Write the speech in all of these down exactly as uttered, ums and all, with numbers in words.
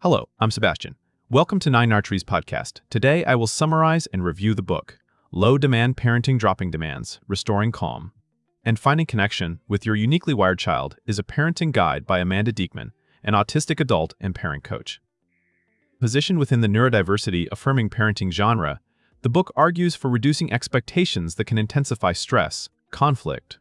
Hello, I'm Sebastian. Welcome to Nine Archery's podcast. Today, I will summarize and review the book, Low Demand Parenting Dropping Demands, Restoring Calm, and Finding Connection with Your Uniquely Wired Child is a parenting guide by Amanda Diekman, an autistic adult and parent coach. Positioned within the neurodiversity-affirming parenting genre, the book argues for reducing expectations that can intensify stress, conflict,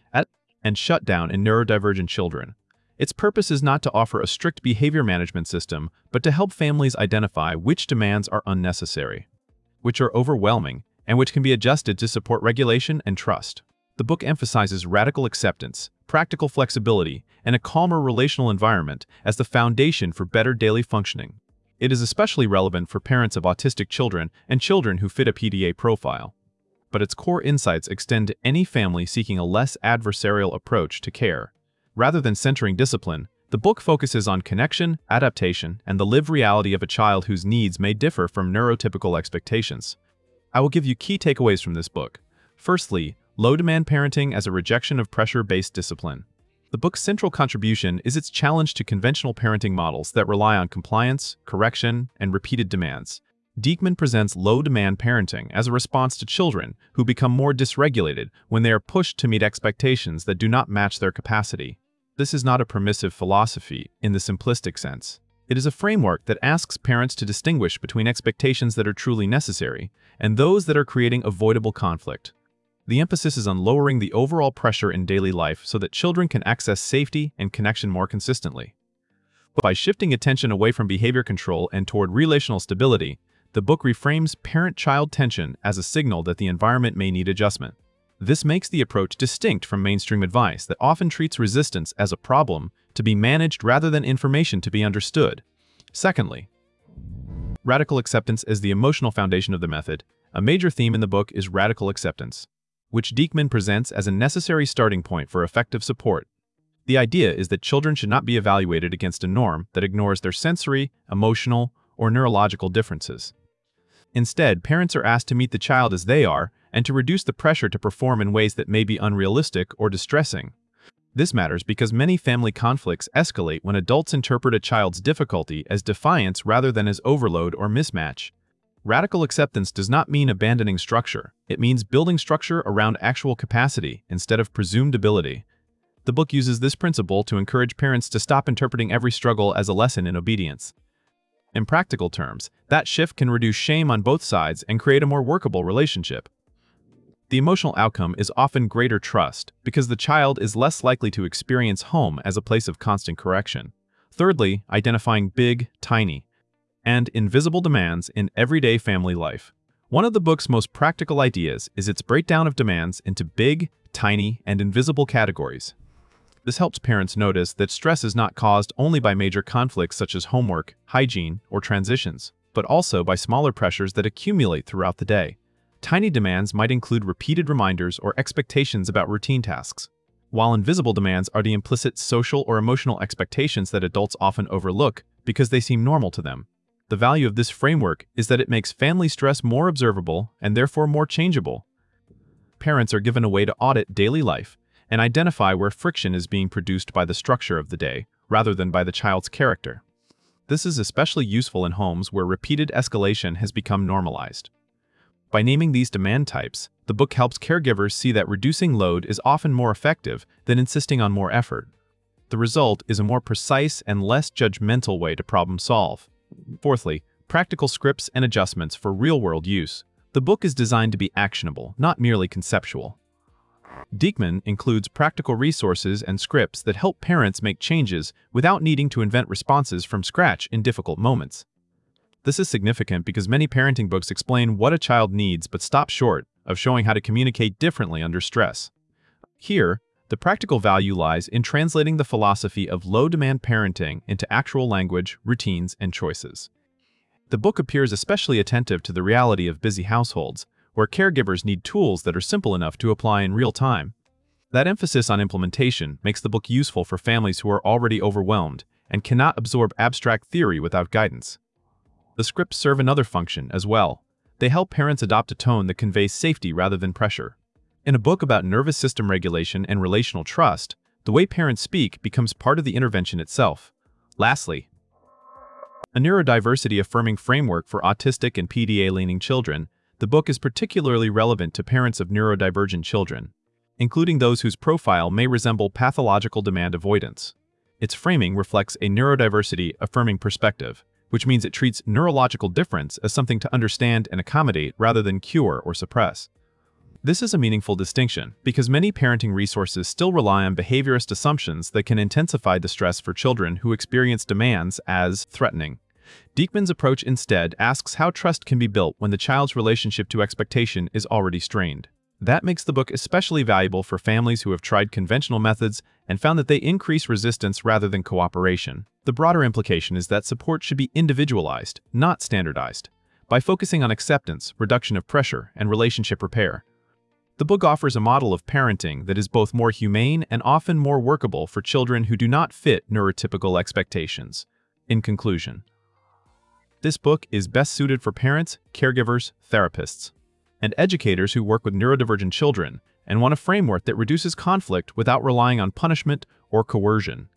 and shutdown in neurodivergent children. Its purpose is not to offer a strict behavior management system, but to help families identify which demands are unnecessary, which are overwhelming, and which can be adjusted to support regulation and trust. The book emphasizes radical acceptance, practical flexibility, and a calmer relational environment as the foundation for better daily functioning. It is especially relevant for parents of autistic children and children who fit a P D A profile. But its core insights extend to any family seeking a less adversarial approach to care. Rather than centering discipline, the book focuses on connection, adaptation, and the lived reality of a child whose needs may differ from neurotypical expectations. I will give you key takeaways from this book. Firstly, low-demand parenting as a rejection of pressure-based discipline. The book's central contribution is its challenge to conventional parenting models that rely on compliance, correction, and repeated demands. Diekman presents low-demand parenting as a response to children who become more dysregulated when they are pushed to meet expectations that do not match their capacity. This is not a permissive philosophy in the simplistic sense. It is a framework that asks parents to distinguish between expectations that are truly necessary and those that are creating avoidable conflict. The emphasis is on lowering the overall pressure in daily life so that children can access safety and connection more consistently. By shifting attention away from behavior control and toward relational stability, the book reframes parent-child tension as a signal that the environment may need adjustment. This makes the approach distinct from mainstream advice that often treats resistance as a problem to be managed rather than information to be understood. Secondly, radical acceptance as the emotional foundation of the method. A major theme in the book is radical acceptance, which Diekman presents as a necessary starting point for effective support. The idea is that children should not be evaluated against a norm that ignores their sensory, emotional, or neurological differences. Instead, parents are asked to meet the child as they are and to reduce the pressure to perform in ways that may be unrealistic or distressing. This matters because many family conflicts escalate when adults interpret a child's difficulty as defiance rather than as overload or mismatch. Radical acceptance does not mean abandoning structure. It means building structure around actual capacity instead of presumed ability. The book uses this principle to encourage parents to stop interpreting every struggle as a lesson in obedience. In practical terms, that shift can reduce shame on both sides and create a more workable relationship. The emotional outcome is often greater trust because the child is less likely to experience home as a place of constant correction. Thirdly, identifying big, tiny, and invisible demands in everyday family life. One of the book's most practical ideas is its breakdown of demands into big, tiny, and invisible categories. This helps parents notice that stress is not caused only by major conflicts such as homework, hygiene, or transitions, but also by smaller pressures that accumulate throughout the day. Tiny demands might include repeated reminders or expectations about routine tasks, while invisible demands are the implicit social or emotional expectations that adults often overlook because they seem normal to them. The value of this framework is that it makes family stress more observable and therefore more changeable. Parents are given a way to audit daily life and identify where friction is being produced by the structure of the day, rather than by the child's character. This is especially useful in homes where repeated escalation has become normalized. By naming these demand types, the book helps caregivers see that reducing load is often more effective than insisting on more effort. The result is a more precise and less judgmental way to problem solve. Fourthly, practical scripts and adjustments for real-world use. The book is designed to be actionable, not merely conceptual. Diekman includes practical resources and scripts that help parents make changes without needing to invent responses from scratch in difficult moments. This is significant because many parenting books explain what a child needs but stop short of showing how to communicate differently under stress. Here, the practical value lies in translating the philosophy of low-demand parenting into actual language, routines, and choices. The book appears especially attentive to the reality of busy households, where caregivers need tools that are simple enough to apply in real time. That emphasis on implementation makes the book useful for families who are already overwhelmed and cannot absorb abstract theory without guidance. The scripts serve another function as well. They help parents adopt a tone that conveys safety rather than pressure. In a book about nervous system regulation and relational trust, the way parents speak becomes part of the intervention itself. Lastly, A neurodiversity-affirming framework for autistic and P D A-leaning children, the book is particularly relevant to parents of neurodivergent children, including those whose profile may resemble pathological demand avoidance. Its framing reflects a neurodiversity-affirming perspective, which means it treats neurological difference as something to understand and accommodate rather than cure or suppress. This is a meaningful distinction because many parenting resources still rely on behaviorist assumptions that can intensify distress for children who experience demands as threatening. Diekman's approach instead asks how trust can be built when the child's relationship to expectation is already strained. That makes the book especially valuable for families who have tried conventional methods and found that they increase resistance rather than cooperation. The broader implication is that support should be individualized, not standardized, by focusing on acceptance, reduction of pressure, and relationship repair. The book offers a model of parenting that is both more humane and often more workable for children who do not fit neurotypical expectations. In conclusion, this book is best suited for parents, caregivers, therapists, and educators who work with neurodivergent children and want a framework that reduces conflict without relying on punishment or coercion.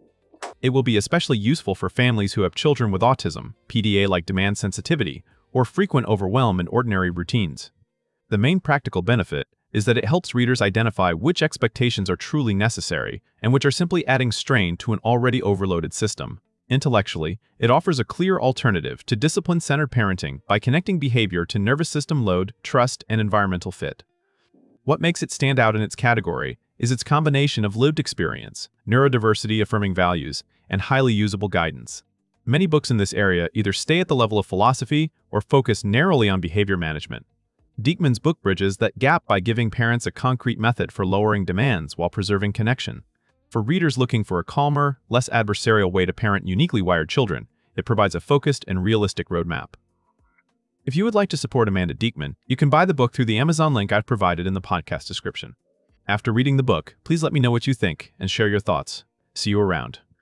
It will be especially useful for families who have children with autism, P D A-like demand sensitivity, or frequent overwhelm in ordinary routines. The main practical benefit is that it helps readers identify which expectations are truly necessary and which are simply adding strain to an already overloaded system. Intellectually, it offers a clear alternative to discipline-centered parenting by connecting behavior to nervous system load, trust, and environmental fit. What makes it stand out in its category is its combination of lived experience, neurodiversity-affirming values, and highly usable guidance. Many books in this area either stay at the level of philosophy or focus narrowly on behavior management. Diekman's book bridges that gap by giving parents a concrete method for lowering demands while preserving connection. For readers looking for a calmer, less adversarial way to parent uniquely wired children, it provides a focused and realistic roadmap. If you would like to support Amanda Diekman, you can buy the book through the Amazon link I've provided in the podcast description. After reading the book, please let me know what you think and share your thoughts. See you around.